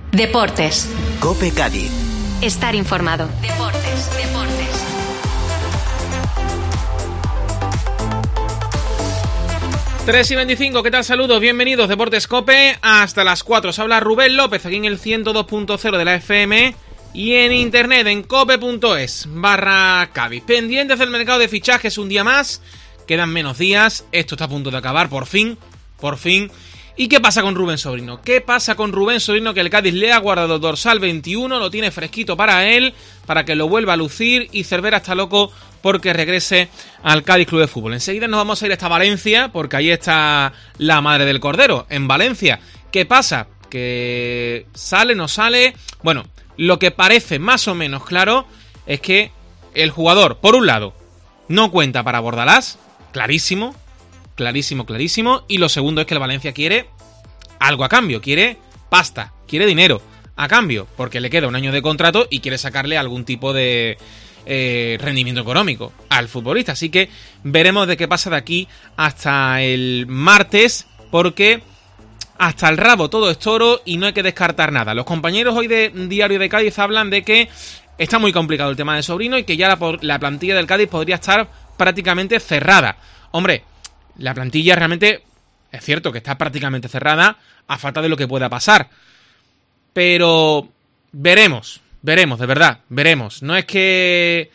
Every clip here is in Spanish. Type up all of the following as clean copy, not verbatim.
Deportes. COPE Cádiz. Estar informado. Deportes. 3:25, ¿qué tal? Saludos, bienvenidos, Deportes COPE, hasta las 4. Os habla Rubén López, aquí en el 102.0 de la FM y en internet en cope.es/Cádiz. Pendientes del mercado de fichajes un día más, quedan menos días, esto está a punto de acabar, por fin. ¿Y qué pasa con Rubén Sobrino? ¿Qué pasa con Rubén Sobrino, que el Cádiz le ha guardado el dorsal 21, lo tiene fresquito para él, para que lo vuelva a lucir, y Cervera está loco porque regrese al Cádiz Club de Fútbol? Enseguida nos vamos a ir hasta Valencia, porque ahí está la madre del cordero, en Valencia. ¿Qué pasa? ¿Que sale, no sale? Bueno, lo que parece más o menos claro es que el jugador, por un lado, no cuenta para Bordalás, clarísimo, y lo segundo es que el Valencia quiere algo a cambio, quiere pasta, quiere dinero a cambio, porque le queda un año de contrato y quiere sacarle algún tipo de rendimiento económico al futbolista. Así que veremos de qué pasa de aquí hasta el martes, porque hasta el rabo todo es toro y no hay que descartar nada. Los compañeros hoy de Diario de Cádiz hablan de que está muy complicado el tema de Sobrino y que ya la plantilla del Cádiz podría estar prácticamente cerrada. Hombre, la plantilla realmente es cierto que está prácticamente cerrada a falta de lo que pueda pasar. Pero veremos, de verdad, veremos. No es que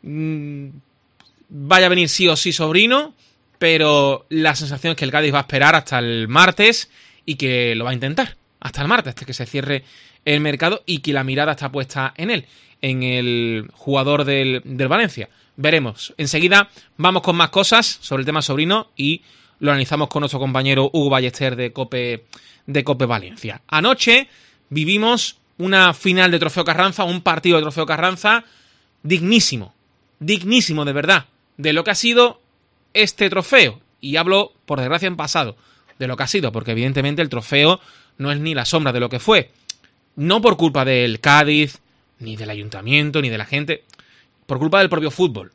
vaya a venir sí o sí Sobrino, pero la sensación es que el Cádiz va a esperar hasta el martes y que lo va a intentar hasta el martes, hasta que se cierre el mercado y que la mirada está puesta en él, en el jugador del Valencia. Veremos. Enseguida vamos con más cosas sobre el tema Sobrino y lo analizamos con nuestro compañero Hugo Ballester de COPE Valencia. Anoche vivimos una final de Trofeo Carranza, un partido de Trofeo Carranza dignísimo de verdad, de lo que ha sido este trofeo. Y hablo, por desgracia, en pasado, de lo que ha sido, porque evidentemente el trofeo no es ni la sombra de lo que fue. No por culpa del Cádiz, ni del ayuntamiento, ni de la gente, por culpa del propio fútbol,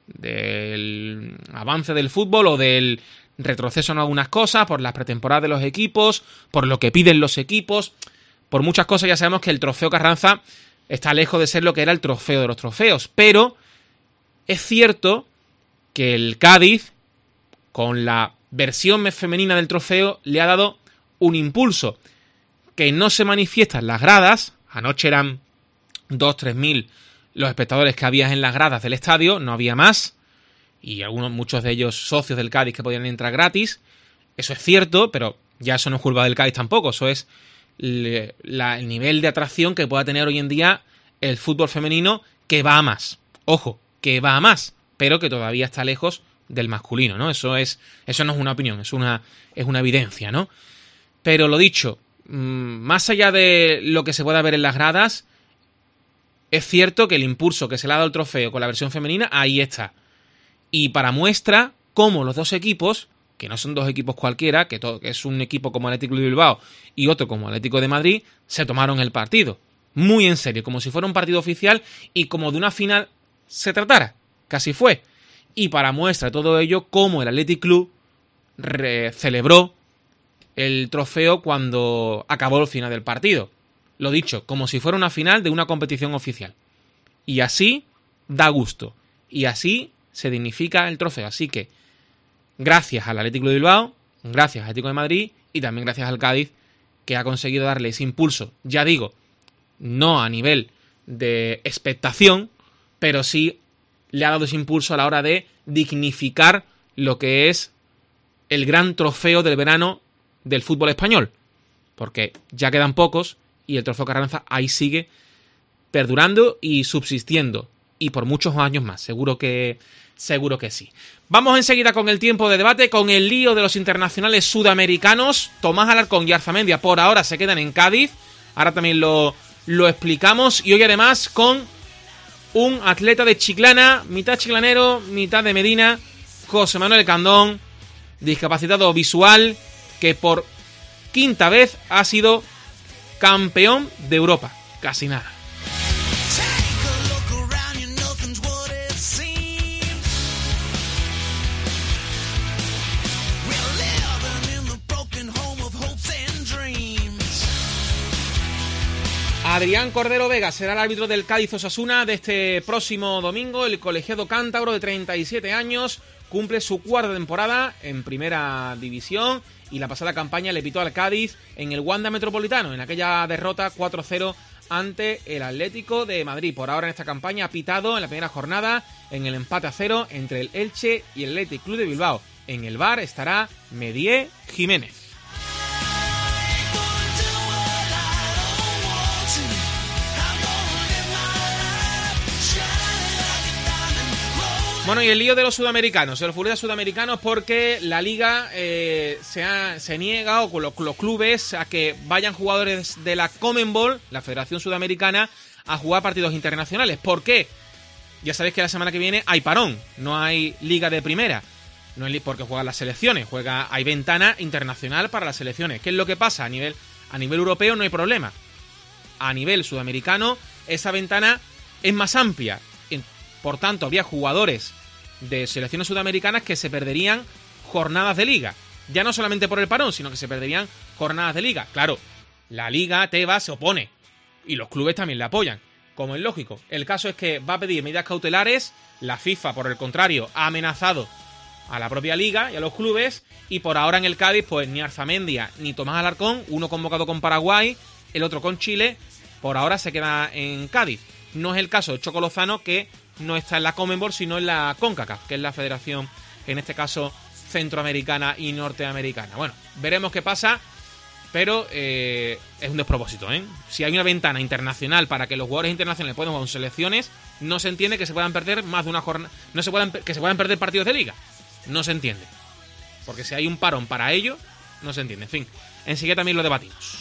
del avance del fútbol o del retroceso en algunas cosas, por las pretemporadas de los equipos, por lo que piden los equipos, por muchas cosas. Ya sabemos que el Trofeo Carranza está lejos de ser lo que era el trofeo de los trofeos, pero es cierto que el Cádiz, con la versión femenina del trofeo, le ha dado un impulso que no se manifiesta en las gradas. Anoche eran 2.000-3.000 los espectadores que había en las gradas del estadio, no había más, y muchos de ellos socios del Cádiz que podían entrar gratis. Eso es cierto, pero ya eso no es culpa del Cádiz tampoco, eso es el nivel de atracción que pueda tener hoy en día el fútbol femenino, que va a más. Ojo, que va a más, pero que todavía está lejos del masculino, ¿no? Eso no es una opinión, es una evidencia, ¿no? Pero lo dicho, más allá de lo que se pueda ver en las gradas, es cierto que el impulso que se le ha dado al trofeo con la versión femenina, ahí está. Y para muestra cómo los dos equipos, que no son dos equipos cualquiera, que es un equipo como Atlético de Bilbao y otro como Atlético de Madrid, se tomaron el partido muy en serio, como si fuera un partido oficial y como de una final se tratara. Casi fue. Y para muestra todo ello, cómo el Athletic Club celebró el trofeo cuando acabó el final del partido. Lo dicho, como si fuera una final de una competición oficial. Y así da gusto. Y así se dignifica el trofeo. Así que, gracias al Atlético de Bilbao, gracias al Atlético de Madrid y también gracias al Cádiz, que ha conseguido darle ese impulso. Ya digo, no a nivel de expectación, pero sí le ha dado ese impulso a la hora de dignificar lo que es el gran trofeo del verano del fútbol español. Porque ya quedan pocos y el Trofeo Carranza ahí sigue perdurando y subsistiendo. Y por muchos años más, seguro que sí. Vamos enseguida con el tiempo de debate, con el lío de los internacionales sudamericanos. Tomás Alarcón y Arzamendia por ahora se quedan en Cádiz. Ahora también lo explicamos. Y hoy además con un atleta de Chiclana, mitad chiclanero, mitad de Medina, José Manuel Candón, discapacitado visual, que por quinta vez ha sido campeón de Europa. Casi nada. Adrián Cordero Vega será el árbitro del Cádiz Osasuna de este próximo domingo. El colegiado cántabro de 37 años cumple su cuarta temporada en Primera División y la pasada campaña le pitó al Cádiz en el Wanda Metropolitano, en aquella derrota 4-0 ante el Atlético de Madrid. Por ahora en esta campaña ha pitado en la primera jornada en el empate a 0 entre el Elche y el Athletic Club de Bilbao. En el VAR estará Medié Jiménez. Bueno, y el lío de los sudamericanos, de los futbolistas sudamericanos, porque la Liga se niega, o con los clubes, a que vayan jugadores de la Conmebol, la Federación Sudamericana, a jugar partidos internacionales. ¿Por qué? Ya sabéis que la semana que viene hay parón, no hay Liga de Primera, no hay porque juegan las selecciones, hay ventana internacional para las selecciones. ¿Qué es lo que pasa? A nivel europeo no hay problema. A nivel sudamericano, esa ventana es más amplia. Por tanto, había jugadores de selecciones sudamericanas que se perderían jornadas de liga. Ya no solamente por el parón, sino que se perderían jornadas de liga. Claro, la liga, Tebas, se opone. Y los clubes también le apoyan, como es lógico. El caso es que va a pedir medidas cautelares. La FIFA, por el contrario, ha amenazado a la propia liga y a los clubes. Y por ahora en el Cádiz, pues ni Arzamendia ni Tomás Alarcón, uno convocado con Paraguay, el otro con Chile, por ahora se queda en Cádiz. No es el caso de Choco Lozano, que no está en la Conmebol, sino en la CONCACAF, que es la federación, en este caso, centroamericana y norteamericana. Bueno, veremos qué pasa, pero es un despropósito, ¿eh? Si hay una ventana internacional para que los jugadores internacionales puedan jugar en selecciones, no se entiende que se puedan perder más de una jornada, que se puedan perder partidos de liga. No se entiende. Porque si hay un parón para ello, no se entiende. En fin, enseguida también lo debatimos.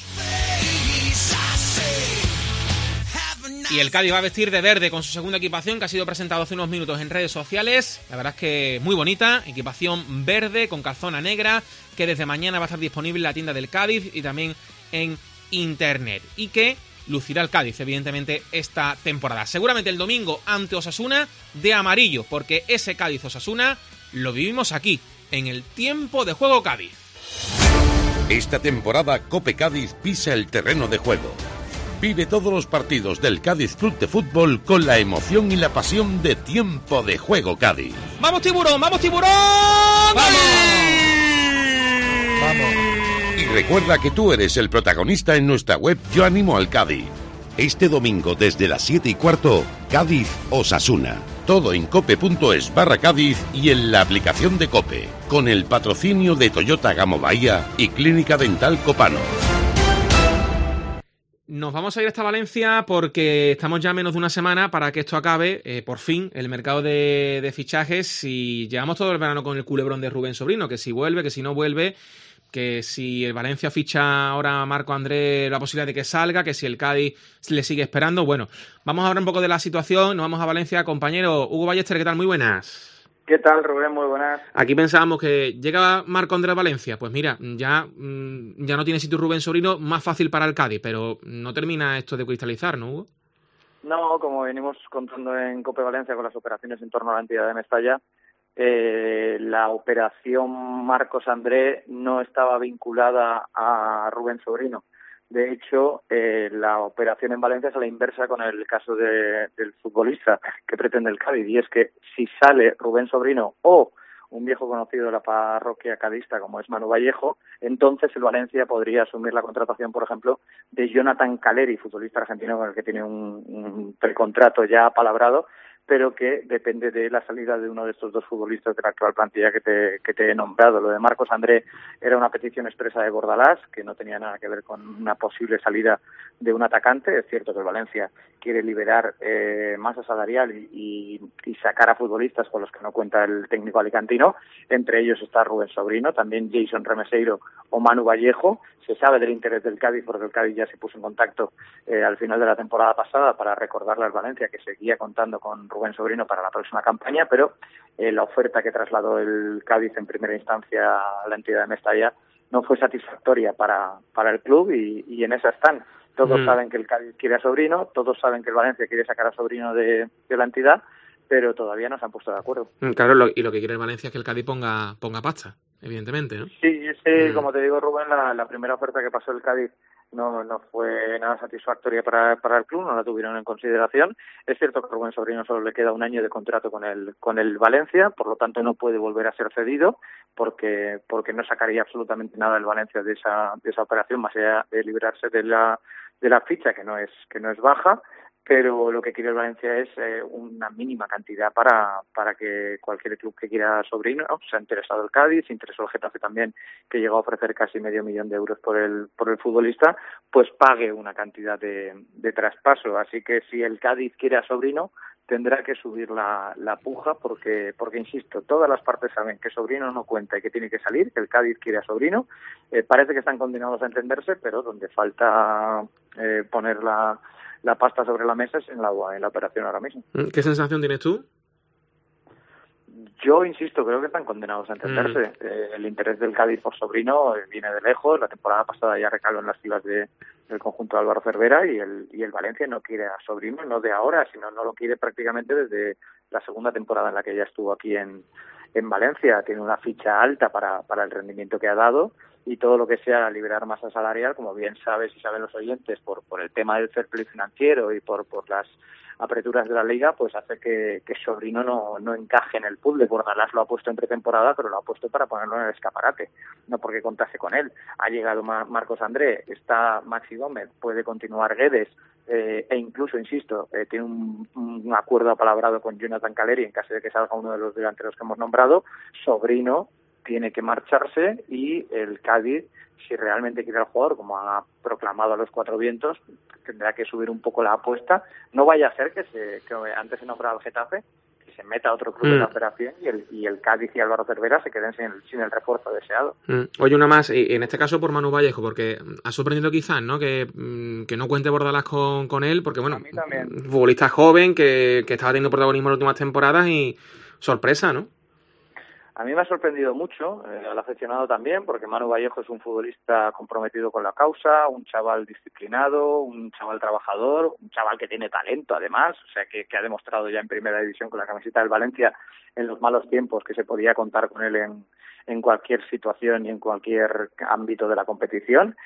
Y el Cádiz va a vestir de verde con su segunda equipación, que ha sido presentado hace unos minutos en redes sociales. La verdad es que muy bonita, equipación verde con calzona negra, que desde mañana va a estar disponible en la tienda del Cádiz y también en internet. Y que lucirá el Cádiz, evidentemente, esta temporada. Seguramente el domingo ante Osasuna de amarillo, porque ese Cádiz-Osasuna lo vivimos aquí, en el Tiempo de Juego Cádiz. Esta temporada Cope Cádiz pisa el terreno de juego. Vive todos los partidos del Cádiz Club de Fútbol con la emoción y la pasión de Tiempo de Juego Cádiz. ¡Vamos, tiburón! ¡Vamos, tiburón! ¡Vamos! ¡Vamos! Y recuerda que tú eres el protagonista en nuestra web Yo Animo al Cádiz. Este domingo desde las 7:15, Cádiz Osasuna. Todo en cope.es/Cádiz y en la aplicación de Cope. Con el patrocinio de Toyota Gamo Bahía y Clínica Dental Copano. Nos vamos a ir hasta Valencia porque estamos ya a menos de una semana para que esto acabe, por fin, el mercado de fichajes, y llevamos todo el verano con el culebrón de Rubén Sobrino, que si vuelve, que si no vuelve, que si el Valencia ficha ahora a Marco André, la posibilidad de que salga, que si el Cádiz le sigue esperando. Bueno, vamos a hablar un poco de la situación, nos vamos a Valencia. Compañero Hugo Ballester, ¿qué tal? Muy buenas. ¿Qué tal, Rubén? Muy buenas. Aquí pensábamos que llega Marco Andrés Valencia. Pues mira, ya no tiene sitio Rubén Sobrino, más fácil para el Cádiz, pero no termina esto de cristalizar, ¿no, Hugo? No, como venimos contando en Cope Valencia con las operaciones en torno a la entidad de Mestalla, la operación Marcos André no estaba vinculada a Rubén Sobrino. De hecho, la operación en Valencia es a la inversa con el caso del futbolista que pretende el Cádiz, y es que si sale Rubén Sobrino o un viejo conocido de la parroquia cadista como es Manu Vallejo, entonces el Valencia podría asumir la contratación, por ejemplo, de Jonathan Caleri, futbolista argentino con el que tiene un precontrato ya apalabrado, pero que depende de la salida de uno de estos dos futbolistas de la actual plantilla que te he nombrado. Lo de Marcos André era una petición expresa de Bordalás, que no tenía nada que ver con una posible salida de un atacante. Es cierto que el Valencia quiere liberar masa salarial y sacar a futbolistas con los que no cuenta el técnico alicantino. Entre ellos está Rubén Sobrino, también Jason Remeseiro o Manu Vallejo. Se sabe del interés del Cádiz porque el Cádiz ya se puso en contacto al final de la temporada pasada para recordarle al Valencia que seguía contando con Rubén Sobrino para la próxima campaña, pero la oferta que trasladó el Cádiz en primera instancia a la entidad de Mestalla no fue satisfactoria para el club y en esa están. Todos saben que el Cádiz quiere a Sobrino, todos saben que el Valencia quiere sacar a Sobrino de la entidad, pero todavía no se han puesto de acuerdo. Claro, y lo que quiere el Valencia es que el Cádiz ponga pasta, evidentemente, ¿no? Sí, como te digo, Rubén, la primera oferta que pasó el Cádiz no fue nada satisfactoria para el club, no la tuvieron en consideración. Es cierto que a Rubén Sobrino solo le queda un año de contrato con el Valencia, por lo tanto no puede volver a ser cedido porque no sacaría absolutamente nada del Valencia de esa operación, más allá de librarse de la ficha que no es baja. Pero lo que quiere el Valencia es una mínima cantidad para que cualquier club que quiera Sobrino, se ha interesado el Cádiz, se interesó el Getafe también, que llegó a ofrecer casi $500,000 por el futbolista, pues pague una cantidad de traspaso. Así que si el Cádiz quiere a Sobrino, tendrá que subir la puja porque insisto, todas las partes saben que Sobrino no cuenta y que tiene que salir, que el Cádiz quiere a Sobrino. Parece que están condenados a entenderse, pero donde falta poner la pasta sobre la mesa es en la operación ahora mismo. ¿Qué sensación tienes tú? Yo insisto, creo que están condenados a entenderse. El interés del Cádiz por Sobrino viene de lejos. La temporada pasada ya recaló en las filas del conjunto de Álvaro Cervera y el Valencia no quiere a Sobrino, no de ahora, sino no lo quiere prácticamente desde la segunda temporada en la que ya estuvo aquí en Valencia. Tiene una ficha alta para el rendimiento que ha dado, y todo lo que sea liberar masa salarial, como bien sabes y saben los oyentes, por el tema del fair play financiero y por las aperturas de la liga, pues hace que Sobrino no encaje en el puzzle. Bordalás lo ha puesto en pretemporada, pero lo ha puesto para ponerlo en el escaparate, no porque contase con él. Ha llegado Marcos André, está Maxi Gómez, puede continuar Guedes, e incluso, insisto, tiene un acuerdo apalabrado con Jonathan Calleri en caso de que salga uno de los delanteros que hemos nombrado. Sobrino tiene que marcharse y el Cádiz, si realmente quiere al jugador, como ha proclamado a los cuatro vientos, tendrá que subir un poco la apuesta. No vaya a ser que antes se nombraba el Getafe, que se meta otro club en la operación y el Cádiz y Álvaro Cervera se queden sin el refuerzo deseado. Oye, una más, en este caso por Manu Vallejo, porque ha sorprendido quizás, ¿no? Que no cuente Bordalás con él, porque bueno, futbolista joven que estaba teniendo protagonismo en las últimas temporadas y sorpresa, ¿no? A mí me ha sorprendido mucho, al aficionado también, porque Manu Vallejo es un futbolista comprometido con la causa, un chaval disciplinado, un chaval trabajador, un chaval que tiene talento además, o sea que ha demostrado ya en primera división con la camiseta del Valencia en los malos tiempos que se podía contar con él en cualquier situación y en cualquier ámbito de la competición.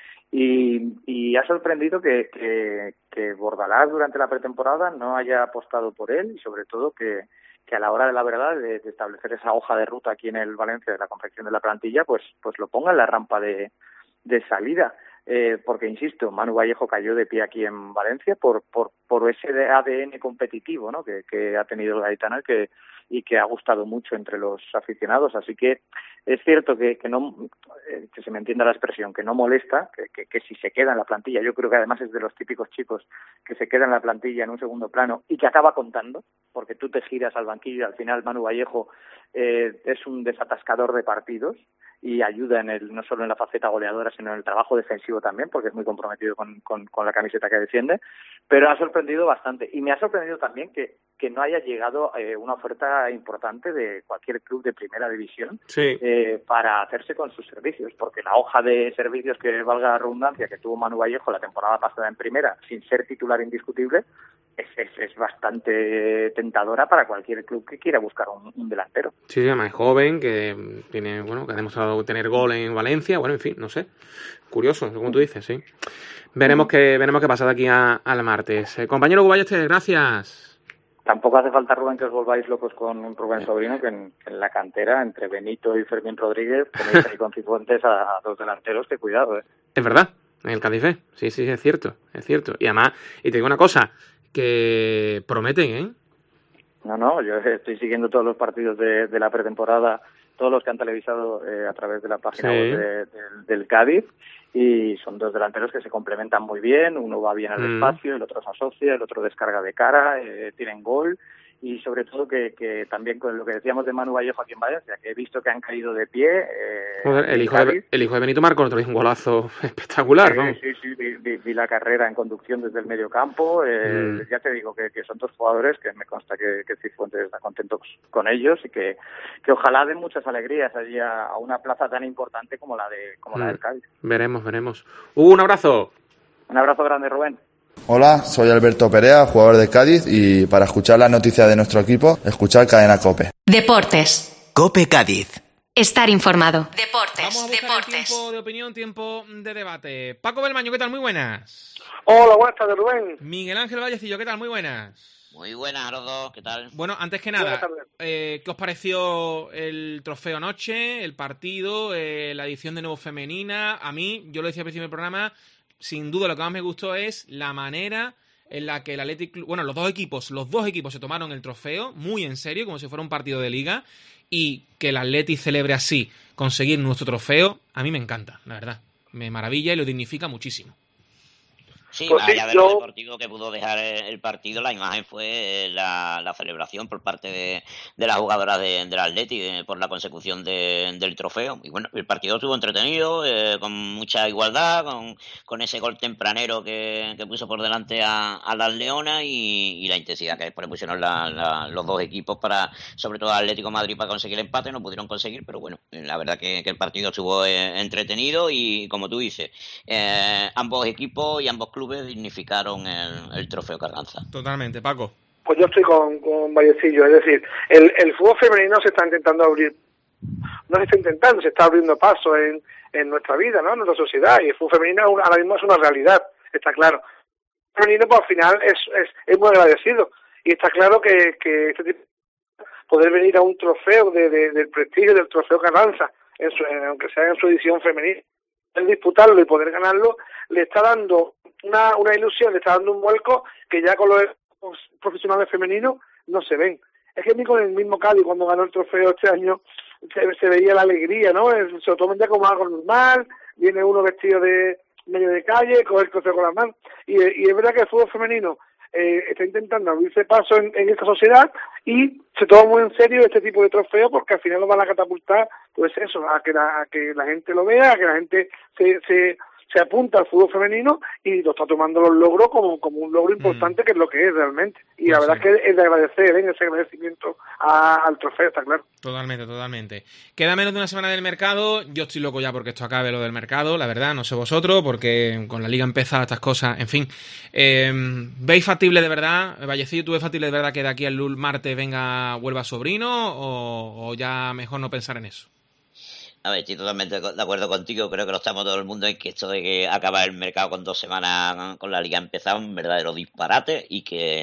Y ha sorprendido que Bordalás durante la pretemporada no haya apostado por él y sobre todo que a la hora de la verdad de establecer esa hoja de ruta aquí en el Valencia de la confección de la plantilla, pues lo ponga en la rampa de salida. Porque, insisto, Manu Vallejo cayó de pie aquí en Valencia por ese ADN competitivo, ¿no? que ha tenido el Gaitano y que ha gustado mucho entre los aficionados. Así que es cierto que se me entienda la expresión, que no molesta, que si se queda en la plantilla, yo creo que además es de los típicos chicos que se queda en la plantilla en un segundo plano y que acaba contando, porque tú te giras al banquillo y al final Manu Vallejo es un desatascador de partidos y ayuda no solo en la faceta goleadora, sino en el trabajo defensivo también, porque es muy comprometido con la camiseta que defiende, pero ha sorprendido bastante. Y me ha sorprendido también que no haya llegado una oferta importante de cualquier club de primera división para hacerse con sus servicios, porque la hoja de servicios, que valga la redundancia, que tuvo Manu Vallejo la temporada pasada en primera, sin ser titular indiscutible, es bastante tentadora para cualquier club que quiera buscar un delantero. Sí, además es joven, que tiene, que ha demostrado tener gol en Valencia, bueno, en fin, no sé, curioso, como tú dices, sí. Veremos qué pasa de aquí al martes. Compañero Ballester, gracias. Tampoco hace falta, Rubén, que os volváis locos con Rubén Sobrino, que en la cantera, entre Benito y Fermín Rodríguez, tenéis ahí con Cifuentes a dos delanteros, que cuidado, Es verdad, en el Cádiz B, sí, es cierto. Y además, y te digo una cosa, que prometen, No, yo estoy siguiendo todos los partidos de la pretemporada, todos los que han televisado a través de la página web del Cádiz, y son dos delanteros que se complementan muy bien, uno va bien al espacio, el otro se asocia, el otro descarga de cara, tienen gol, y sobre todo que también con lo que decíamos de Manu Vallejo aquí en Valencia, que he visto que han caído de pie. Joder, el hijo de Benito marcó otro un golazo espectacular, ¿no? Sí, vi la carrera en conducción desde el medio campo. Ya te digo que son dos jugadores que me consta que Cifuentes está contento con ellos y que ojalá den muchas alegrías allí a una plaza tan importante como la del Cádiz. Veremos. Un abrazo. Un abrazo grande, Rubén. Hola, soy Alberto Perea, jugador de Cádiz, y para escuchar las noticias de nuestro equipo, escuchar Cadena COPE. Deportes. COPE Cádiz. Estar informado. Deportes. Vamos a buscar el tiempo de opinión, tiempo de debate. Paco Belmaño, ¿qué tal? Muy buenas. Hola, buenas tardes, Rubén. Miguel Ángel Vallecillo, ¿qué tal? Muy buenas. Muy buenas a los dos, ¿qué tal? Bueno, antes que nada, ¿qué os pareció el trofeo anoche, el partido, la edición de nuevo femenina? A mí, yo lo decía al principio del programa, sin duda lo que más me gustó es la manera en la que el Athletic Club, bueno, los dos equipos se tomaron el trofeo muy en serio, como si fuera un partido de liga, y que el Athletic celebre así, conseguir nuestro trofeo, a mí me encanta, la verdad. Me maravilla y lo dignifica muchísimo. Sí, pues allá de lo deportivo que pudo dejar el partido, la imagen fue la celebración por parte de las jugadoras del Athletic por la consecución del trofeo. Y bueno, el partido estuvo entretenido, con mucha igualdad, con ese gol tempranero que puso por delante a las Leonas y la intensidad que después pusieron los dos equipos para, sobre todo Atlético de Madrid, para conseguir el empate. No pudieron conseguir, pero bueno, la verdad que el partido estuvo entretenido y, como tú dices, ambos equipos y ambos clubes dignificaron el trofeo Carranza. Totalmente, Paco. Pues yo estoy con Vallecillo, es decir, el fútbol femenino se está intentando abrir, no se está intentando, se está abriendo paso en nuestra vida, ¿no? En nuestra sociedad, y el fútbol femenino ahora mismo es una realidad, está claro. El femenino, pues al final es muy agradecido, y está claro que este tipo, poder venir a un trofeo del prestigio del trofeo Carranza, aunque sea en su edición femenina, el disputarlo y poder ganarlo, le está dando una ilusión, le está dando un vuelco que ya con los profesionales femeninos no se ven. Es que a mí con el mismo Cádiz, cuando ganó el trofeo este año, se veía la alegría, ¿no? Se lo toman ya como algo normal, viene uno vestido de medio de calle, coge el trofeo con las manos, y es verdad que el fútbol femenino está intentando abrirse paso en esta sociedad y se toma muy en serio este tipo de trofeo porque al final lo van a catapultar, pues eso, a que la gente lo vea, a que la gente se apunta al fútbol femenino y lo está tomando los logros como un logro importante, que es lo que es realmente. Y la verdad es que es de agradecer, ese agradecimiento al trofeo, está claro. Totalmente. Queda menos de una semana del mercado. Yo estoy loco ya porque esto acabe lo del mercado, la verdad, no sé vosotros, porque con la liga empezada estas cosas, en fin. ¿Veis factible de verdad, Vallecillo, tú ves factible de verdad que de aquí al martes vuelva Sobrino o ya mejor no pensar en eso? A ver, estoy totalmente de acuerdo contigo, creo que lo estamos todo el mundo en que esto de que acaba el mercado con 2 semanas con la liga empezada es un verdadero disparate y que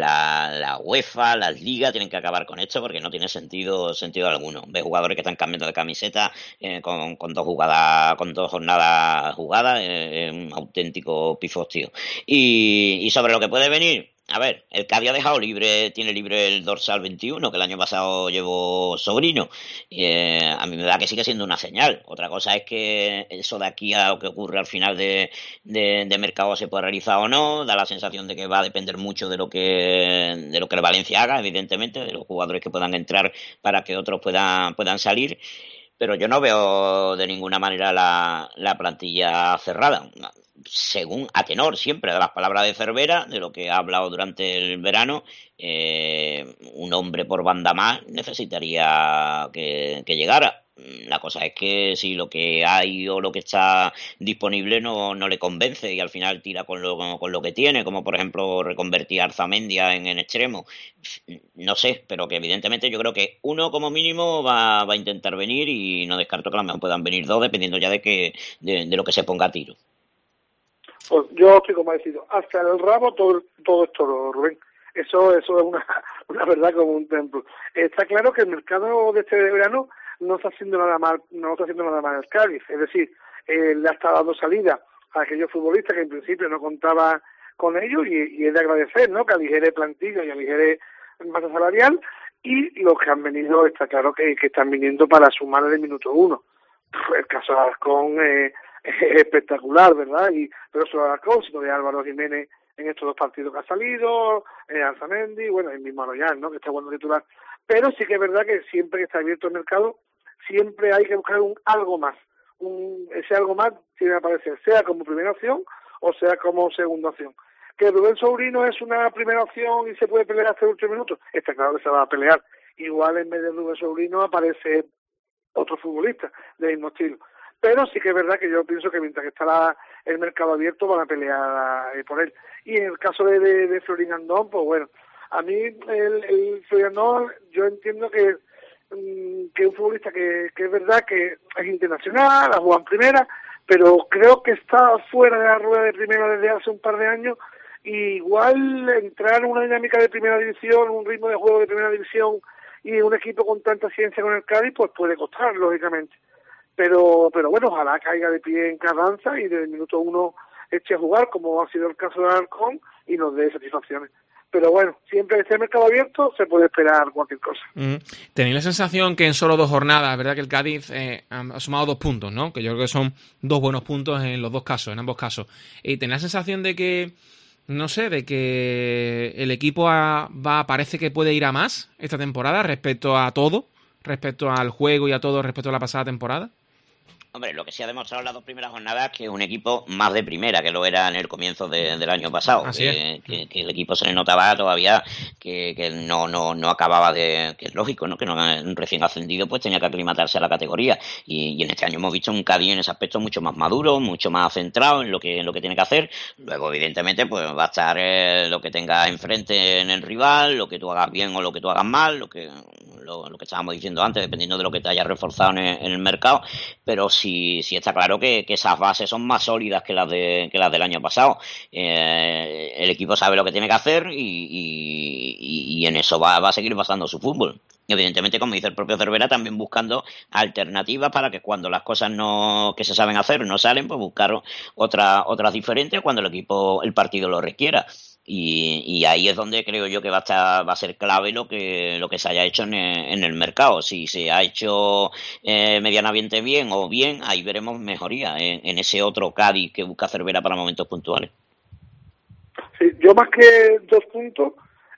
la UEFA, las ligas tienen que acabar con esto porque no tiene sentido alguno. Ves jugadores que están cambiando de camiseta con 2 jornadas jugadas, un auténtico pifostio. Y sobre lo que puede venir, a ver, el Cádiz ha dejado tiene libre el dorsal 21, que el año pasado llevó Sobrino. A mí me da que sigue siendo una señal. Otra cosa es que eso de aquí a lo que ocurre al final de mercado se puede realizar o no. Da la sensación de que va a depender mucho de lo que el Valencia haga, evidentemente, de los jugadores que puedan entrar para que otros puedan salir. Pero yo no veo de ninguna manera la plantilla cerrada. Según a tenor siempre de las palabras de Cervera, de lo que ha hablado durante el verano, un hombre por banda más necesitaría que llegara. La cosa es que si lo que hay o lo que está disponible no le convence y al final tira con lo que tiene, como por ejemplo reconvertir a Arzamendia en extremo. No sé, pero que evidentemente yo creo que uno como mínimo va a intentar venir y no descarto que a lo mejor puedan venir 2 dependiendo ya de lo que se ponga a tiro. Pues yo estoy convencido, hasta el rabo todo esto, Rubén. Eso es una verdad como un templo. Está claro que el mercado de este verano no está haciendo nada mal el Cádiz, es decir, le ha estado dando salida a aquellos futbolistas que en principio no contaba con ellos y es de agradecer, ¿no? Que aligere plantilla y aligere masa salarial, y los que han venido está claro que están viniendo para sumar el minuto 1. El caso de Alarcón es espectacular, ¿verdad? Pero solo Alarcón, sino de Álvaro Jiménez en estos 2 partidos que ha salido, Arzamendi, bueno, el mismo Arroyán, ¿no? Que está bueno titular. Pero sí que es verdad que siempre que está abierto el mercado, siempre hay que buscar algo más. Ese algo más tiene que aparecer, sea como primera opción o sea como segunda opción. Que Rubén Sobrino es una primera opción y se puede pelear hasta el último minuto, está claro que se va a pelear. Igual en vez de Rubén Sobrino aparece otro futbolista del mismo estilo. Pero sí que es verdad que yo pienso que mientras que está el mercado abierto van a pelear por él. Y en el caso de Florin Andón, pues bueno, a mí el Florin Andón, yo entiendo que que un futbolista que es verdad que es internacional, ha jugado en primera, pero creo que está fuera de la rueda de primera desde hace un par de años, y igual entrar en una dinámica de primera división, un ritmo de juego de primera división y un equipo con tanta ciencia con el Cádiz, pues puede costar, lógicamente. Pero bueno, ojalá caiga de pie en Carranza y desde el minuto 1 eche a jugar, como ha sido el caso de Alarcón, y nos dé satisfacciones. Pero bueno, siempre que esté el mercado abierto se puede esperar cualquier cosa. Tenéis la sensación que en solo 2 jornadas, verdad que el Cádiz ha sumado 2 puntos, ¿no? Que yo creo que son 2 buenos puntos en los 2 casos, en ambos casos. Y tenéis la sensación de que, no sé, de que el equipo parece que puede ir a más esta temporada respecto a todo, respecto al juego y a todo respecto a la pasada temporada. Hombre, lo que sí ha demostrado en las 2 primeras jornadas es que es un equipo más de primera que lo era en el comienzo del año pasado. Así es. Que el equipo se le notaba todavía que no acababa de... que es lógico, ¿no? Que no, recién ascendido pues tenía que aclimatarse a la categoría. Y en este año hemos visto un Cádiz en ese aspecto mucho más maduro, mucho más centrado en lo que tiene que hacer. Luego, evidentemente, pues va a estar lo que tengas enfrente en el rival, lo que tú hagas bien o lo que tú hagas mal, lo que estábamos diciendo antes, dependiendo de lo que te hayas reforzado en el mercado. Pero sí está claro que esas bases son más sólidas que las del año pasado. El equipo sabe lo que tiene que hacer y en eso va a seguir basando su fútbol. Evidentemente, como dice el propio Cervera, también buscando alternativas para que cuando las cosas que se saben hacer no salen, pues buscar otras diferentes cuando el partido lo requiera. Y ahí es donde creo yo que va a ser clave lo que se haya hecho en el mercado. Si se ha hecho medianamente bien o bien, ahí veremos mejoría en ese otro Cádiz que busca Cervera para momentos puntuales. Sí, yo más que 2 puntos,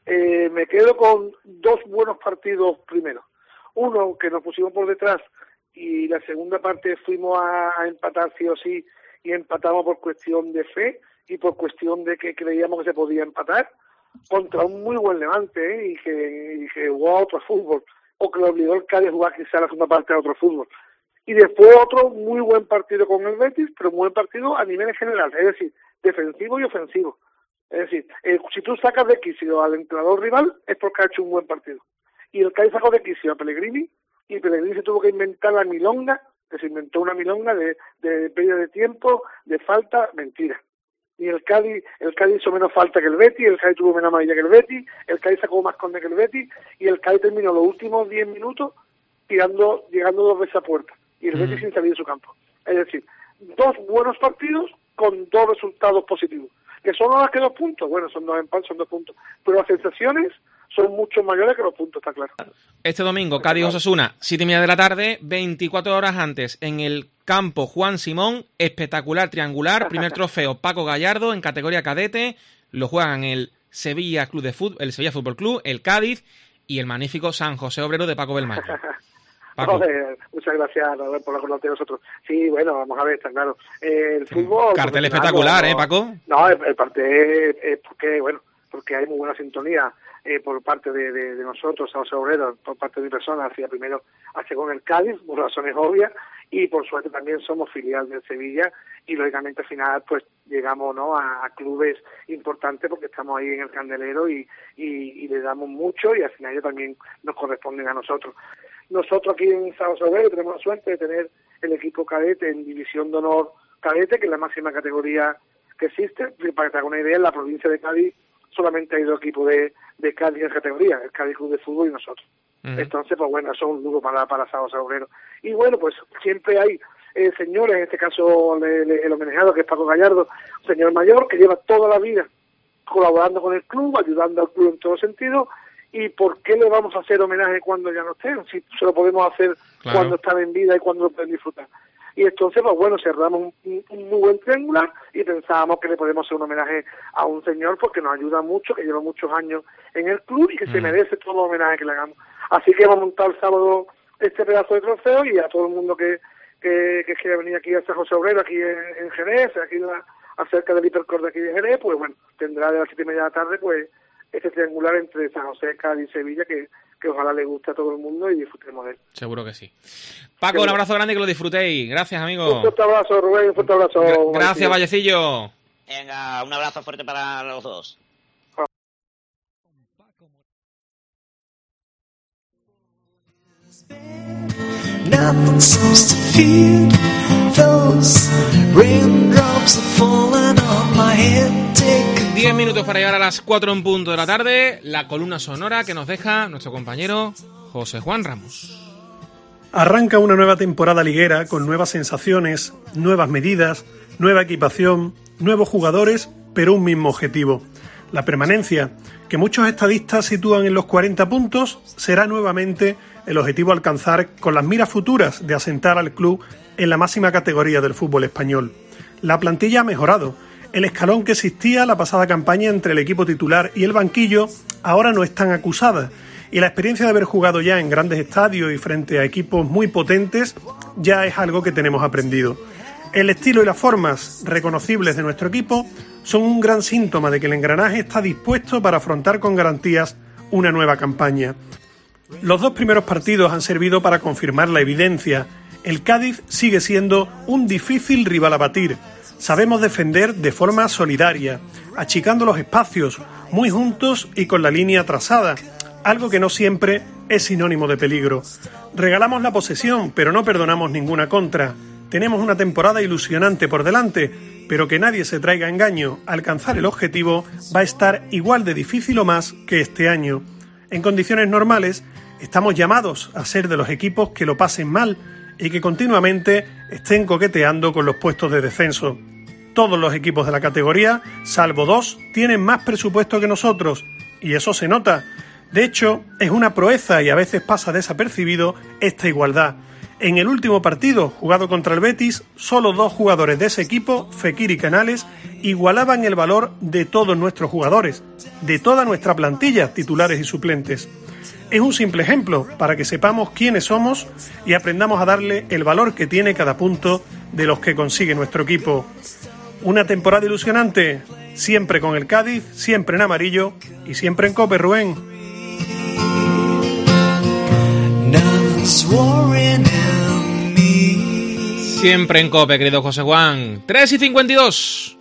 me quedo con 2 buenos partidos primero. Uno, que nos pusimos por detrás y la segunda parte fuimos a empatar sí o sí, y empatamos por cuestión de fe y por cuestión de que creíamos que se podía empatar contra un muy buen Levante, y que jugó a otro fútbol, o que le obligó el Cádiz a jugar quizá la segunda parte a otro fútbol. Y después otro muy buen partido con el Betis, pero un buen partido a nivel general, es decir, defensivo y ofensivo. Es decir, si tú sacas de quicio al entrenador rival es porque ha hecho un buen partido. Y el Cádiz sacó de quicio a Pellegrini, y Pellegrini se tuvo que inventar la milonga, que se inventó una milonga de pérdida de tiempo, de falta, mentira. Y el Cádiz hizo menos falta que el Betis, el Cádiz tuvo menos amarilla que el Betis, el Cádiz sacó más córner que el Betis, y el Cádiz terminó los últimos 10 minutos llegando 2 veces a puerta, y el Betis sin salir de su campo. Es decir, 2 buenos partidos con 2 resultados positivos. ¿Que son más que 2 puntos? Bueno, son 2 empates, son 2 puntos. Pero las sensaciones son mucho mayores que los puntos, está claro. Este domingo, Cádiz-Osasuna, 7:30 de la tarde, 24 horas antes, en el campo Juan Simón, espectacular triangular, primer trofeo Paco Gallardo en categoría cadete, lo juegan el Sevilla Fútbol Club, el Cádiz y el magnífico San José Obrero de Paco Belmán. Paco. Joder, muchas gracias, Robert, por acordarte de nosotros. Sí, bueno, vamos a ver, está claro. El fútbol... Cartel espectacular, Paco? No, el partido es porque hay muy buena sintonía por parte de nosotros, San José Obrero, por parte de mi persona, primero hace con el Cádiz, por razones obvias, y por suerte también somos filial del Sevilla, y lógicamente al final pues llegamos, ¿no?, a clubes importantes porque estamos ahí en el candelero y le damos mucho, y al final ellos también nos corresponden a nosotros. Nosotros aquí en San José Obrero tenemos la suerte de tener el equipo cadete en División de Honor Cadete, que es la máxima categoría que existe. Para que te haga una idea, en la provincia de Cádiz solamente hay 2 equipos de Cádiz en categoría, el Cádiz Club de Fútbol y nosotros. Entonces, pues bueno, eso es un lujo para San José Obrero. Y bueno, pues siempre hay señores, en este caso el homenajeado, que es Paco Gallardo, un señor mayor que lleva toda la vida colaborando con el club, ayudando al club en todo sentido. ¿Y por qué le vamos a hacer homenaje cuando ya no estén? Si se lo podemos hacer cuando están en vida y cuando lo pueden disfrutar. Y entonces, pues bueno, cerramos un muy buen triangular y pensábamos que le podemos hacer un homenaje a un señor porque nos ayuda mucho, que lleva muchos años en el club y que se merece todo el homenaje que le hagamos. Así que hemos montado el sábado este pedazo de trofeo, y a todo el mundo que quiera venir aquí a San José Obrero, aquí en Jerez, aquí acerca del Hipercor de aquí de Jerez, pues bueno, tendrá de las 7:30 de la tarde, pues este triangular entre San José, Cádiz y Sevilla, que ojalá le guste a todo el mundo y disfrutemos de él. Seguro que sí. Paco, un abrazo grande y que lo disfrutéis. Gracias, amigo. Un fuerte abrazo, Rubén, un fuerte abrazo. Gracias, Vallecillo. Venga, un abrazo fuerte para los dos. Nothing seems to feel those raindrops are falling on my head. Take 10 minutos para llegar a las 4 en punto de la tarde. La columna sonora que nos deja nuestro compañero José Juan Ramos. Arranca una nueva temporada liguera con nuevas sensaciones, nuevas medidas, nueva equipación, nuevos jugadores, pero un mismo objetivo. La permanencia, que muchos estadistas sitúan en los 40 puntos, será nuevamente el objetivo a alcanzar con las miras futuras de asentar al club en la máxima categoría del fútbol español. La plantilla ha mejorado. El escalón que existía la pasada campaña entre el equipo titular y el banquillo ahora no es tan acusada. Y la experiencia de haber jugado ya en grandes estadios y frente a equipos muy potentes ya es algo que tenemos aprendido. El estilo y las formas reconocibles de nuestro equipo son un gran síntoma de que el engranaje está dispuesto para afrontar con garantías una nueva campaña. Los 2 primeros partidos han servido para confirmar la evidencia. El Cádiz sigue siendo un difícil rival a batir. Sabemos defender de forma solidaria, achicando los espacios, muy juntos y con la línea trazada, algo que no siempre es sinónimo de peligro. Regalamos la posesión, pero no perdonamos ninguna contra. Tenemos una temporada ilusionante por delante, pero que nadie se traiga engaño. Alcanzar el objetivo va a estar igual de difícil o más que este año. En condiciones normales, estamos llamados a ser de los equipos que lo pasen mal y que continuamente estén coqueteando con los puestos de descenso. Todos los equipos de la categoría, salvo 2, tienen más presupuesto que nosotros, y eso se nota. De hecho, es una proeza y a veces pasa desapercibido esta igualdad. En el último partido, jugado contra el Betis, solo 2 jugadores de ese equipo, Fekir y Canales, igualaban el valor de todos nuestros jugadores, de toda nuestra plantilla, titulares y suplentes. Es un simple ejemplo para que sepamos quiénes somos y aprendamos a darle el valor que tiene cada punto de los que consigue nuestro equipo. Una temporada ilusionante, siempre con el Cádiz, siempre en amarillo y siempre en COPE, Rubén. Siempre en COPE, querido José Juan. 3:52.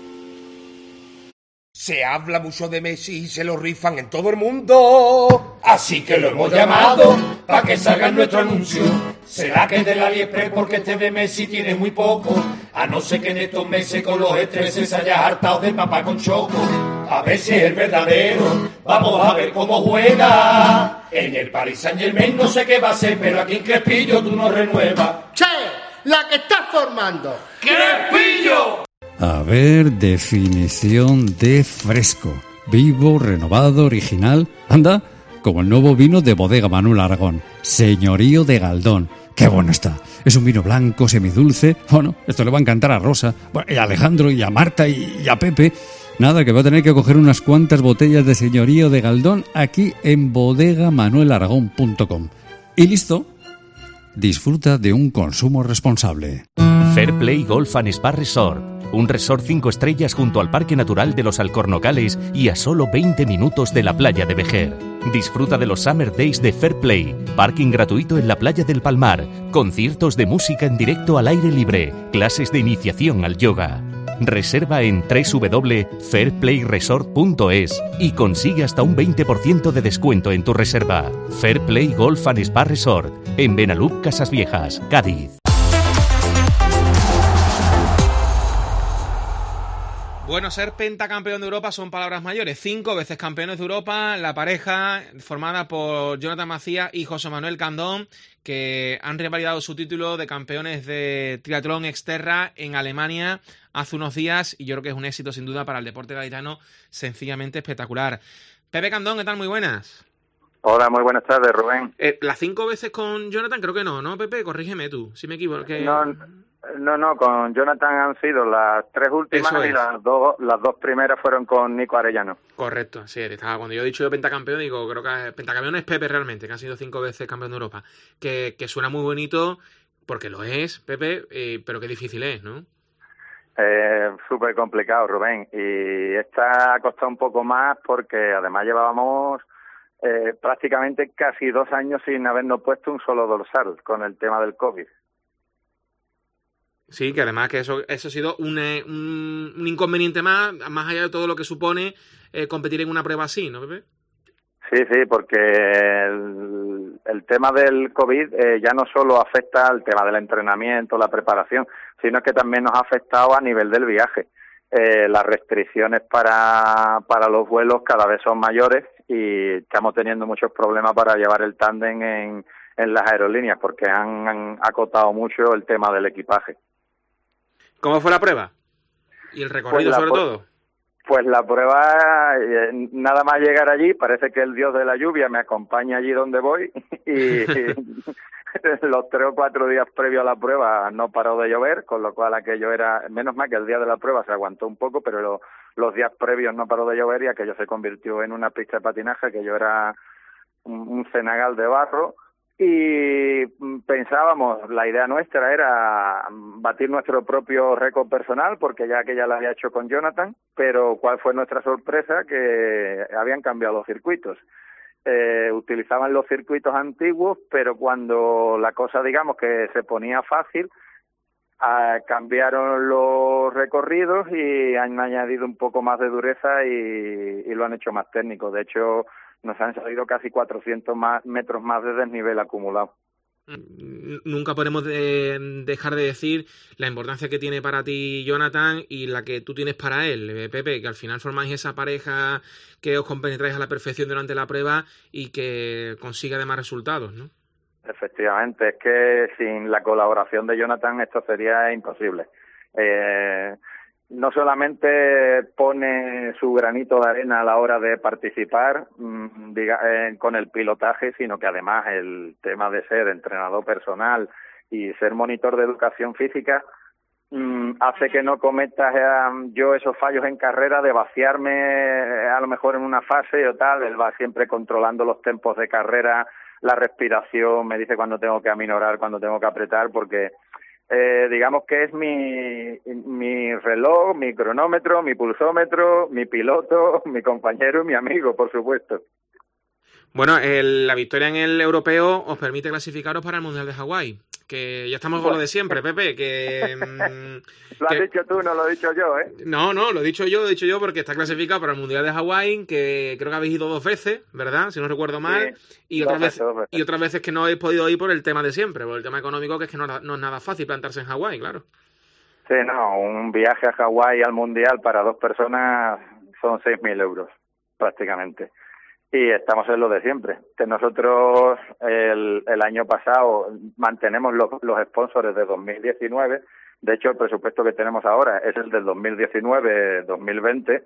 Se habla mucho de Messi y se lo rifan en todo el mundo. Así que lo hemos llamado para que salga nuestro anuncio. ¿Será que es del AliExpress porque este de Messi tiene muy poco? A no ser que en estos meses con los estreses se haya hartado de papá con choco. A ver si es el verdadero, vamos a ver cómo juega. En el Paris Saint-Germain no sé qué va a ser, pero aquí en Crespillo tú no renuevas. ¡Che! ¡La que estás formando! ¡Crespillo! A ver, definición de fresco. Vivo, renovado, original. Anda, como el nuevo vino de Bodega Manuel Aragón. Señorío de Galdón. ¡Qué bueno está! Es un vino blanco, semidulce. Bueno, esto le va a encantar a Rosa, y a Alejandro, y a Marta, y a Pepe. Nada, que va a tener que coger unas cuantas botellas de Señorío de Galdón aquí en bodegamanuelaragón.com. Y listo. Disfruta de un consumo responsable. Fair Play Golf and Spa Resort. Un resort 5 estrellas junto al Parque Natural de los Alcornocales y a solo 20 minutos de la playa de Vejer. Disfruta de los Summer Days de Fair Play, parking gratuito en la playa del Palmar, conciertos de música en directo al aire libre, clases de iniciación al yoga. Reserva en www.fairplayresort.es y consigue hasta un 20% de descuento en tu reserva. Fair Play Golf and Spa Resort, en Benalup, Casas Viejas, Cádiz. Bueno, ser pentacampeón de Europa son palabras mayores. 5 veces campeones de Europa, la pareja formada por Jonathan Macías y José Manuel Candón, que han revalidado su título de campeones de triatlón exterra en Alemania hace unos días, y yo creo que es un éxito sin duda para el deporte gaditano, sencillamente espectacular. Pepe Candón, ¿qué tal? Muy buenas. Hola, muy buenas tardes, Rubén. Las 5 veces con Jonathan creo que no, Pepe, corrígeme tú, si me equivoco. No, con Jonathan han sido las 3 últimas y las dos primeras fueron con Nico Arellano. Correcto, sí, cuando yo he dicho pentacampeón, digo, creo que pentacampeón es Pepe realmente, que ha sido 5 veces campeón de Europa, que suena muy bonito, porque lo es, Pepe, pero qué difícil es, ¿no? Súper complicado, Rubén, y esta ha costado un poco más porque además llevábamos prácticamente casi 2 años sin habernos puesto un solo dorsal con el tema del COVID. Sí, que además que eso ha sido un inconveniente más allá de todo lo que supone competir en una prueba así, ¿no, Pepe? Sí, porque el tema del COVID ya no solo afecta al tema del entrenamiento, la preparación, sino que también nos ha afectado a nivel del viaje. Las restricciones para los vuelos cada vez son mayores y estamos teniendo muchos problemas para llevar el tándem en las aerolíneas porque han acotado mucho el tema del equipaje. ¿Cómo fue la prueba? ¿Y el recorrido sobre todo? Pues la prueba, nada más llegar allí, parece que el dios de la lluvia me acompaña allí donde voy y los 3 o 4 días previos a la prueba no paró de llover, con lo cual aquello era, menos mal que el día de la prueba se aguantó un poco, pero los días previos no paró de llover y aquello se convirtió en una pista de patinaje, que yo era un cenagal de barro. Y pensábamos, la idea nuestra era batir nuestro propio récord personal, porque ya que ya lo había hecho con Jonathan, pero ¿cuál fue nuestra sorpresa? Que habían cambiado los circuitos. Utilizaban los circuitos antiguos, pero cuando la cosa, digamos, que se ponía fácil, cambiaron los recorridos y han añadido un poco más de dureza y lo han hecho más técnico. De hecho, nos han salido casi 400 metros más de desnivel acumulado. Nunca podemos dejar de decir la importancia que tiene para ti Jonathan y la que tú tienes para él, Pepe, que al final formáis esa pareja que os compenetráis a la perfección durante la prueba y que consigue además resultados, ¿no? Efectivamente, es que sin la colaboración de Jonathan esto sería imposible. No solamente pone su granito de arena a la hora de participar con el pilotaje, sino que además el tema de ser entrenador personal y ser monitor de educación física hace que no cometas yo esos fallos en carrera de vaciarme a lo mejor en una fase o tal. Él va siempre controlando los tempos de carrera, la respiración, me dice cuando tengo que aminorar, cuando tengo que apretar, porque digamos que es mi reloj, mi cronómetro, mi pulsómetro, mi piloto, mi compañero y mi amigo, por supuesto. Bueno, la victoria en el europeo os permite clasificaros para el Mundial de Hawái, que ya estamos con lo de siempre, Pepe, que... Lo has dicho tú, no lo he dicho yo, ¿eh? No, lo he dicho yo porque está clasificado para el Mundial de Hawái, que creo que habéis ido 2 veces, ¿verdad? Si no recuerdo mal. Sí, y otras veces que no habéis podido ir por el tema de siempre, por el tema económico, que es que no es nada fácil plantarse en Hawái, claro. Sí, no, un viaje a Hawái al Mundial para 2 personas son 6.000 euros, prácticamente. Y estamos en lo de siempre. Que nosotros el año pasado mantenemos los sponsors de 2019. De hecho, el presupuesto que tenemos ahora es el del 2019-2020.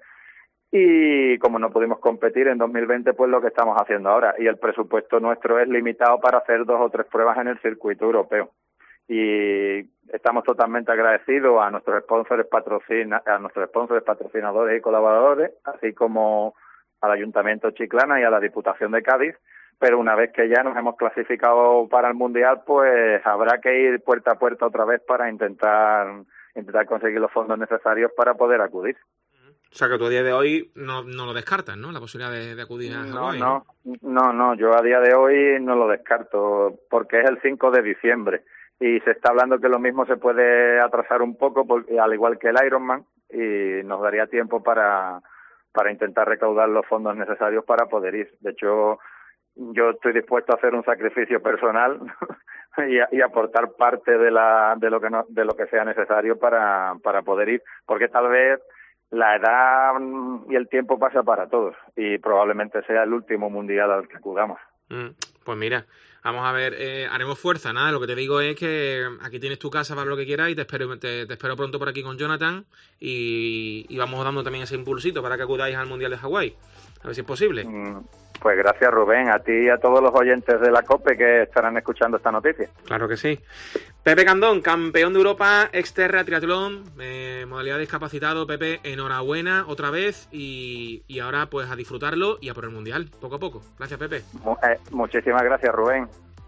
Y como no pudimos competir en 2020, pues lo que estamos haciendo ahora. Y el presupuesto nuestro es limitado para hacer 2 o 3 pruebas en el circuito europeo. Y estamos totalmente agradecidos a nuestros sponsors patrocinadores y colaboradores, así como al Ayuntamiento de Chiclana y a la Diputación de Cádiz, pero una vez que ya nos hemos clasificado para el Mundial, pues habrá que ir puerta a puerta otra vez para intentar conseguir los fondos necesarios para poder acudir. O sea que tú a día de hoy no lo descartas, ¿no? La posibilidad de acudir a Hawái. No, yo a día de hoy no lo descarto, porque es el 5 de diciembre y se está hablando que lo mismo se puede atrasar un poco, porque, al igual que el Ironman, y nos daría tiempo para intentar recaudar los fondos necesarios para poder ir. De hecho, yo estoy dispuesto a hacer un sacrificio personal y aportar parte de lo que sea necesario para poder ir, porque tal vez la edad y el tiempo pasa para todos y probablemente sea el último mundial al que acudamos. Pues mira, vamos a ver, haremos fuerza, nada, lo que te digo es que aquí tienes tu casa para lo que quieras y te espero pronto por aquí con Jonathan y vamos dando también ese impulsito para que acudáis al Mundial de Hawái, a ver si es posible. Pues gracias, Rubén, a ti y a todos los oyentes de la COPE que estarán escuchando esta noticia. Claro que sí. Pepe Candón, campeón de Europa, Xterra Triatlón, modalidad discapacitado. Pepe, enhorabuena otra vez y ahora pues a disfrutarlo y a por el Mundial, poco a poco. Gracias, Pepe. Muchísimas gracias, Rubén.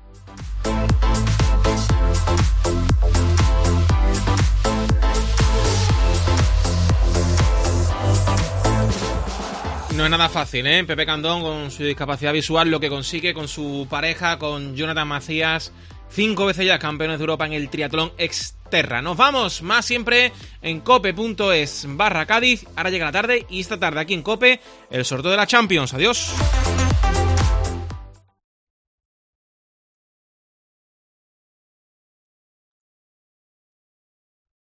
No es nada fácil, ¿eh? Pepe Candón, con su discapacidad visual, lo que consigue con su pareja, con Jonathan Macías, 5 veces ya campeones de Europa en el triatlón Xterra. Nos vamos, más siempre en cope.es/Cádiz. Ahora llega la tarde y esta tarde aquí en Cope, el sorteo de la Champions. Adiós.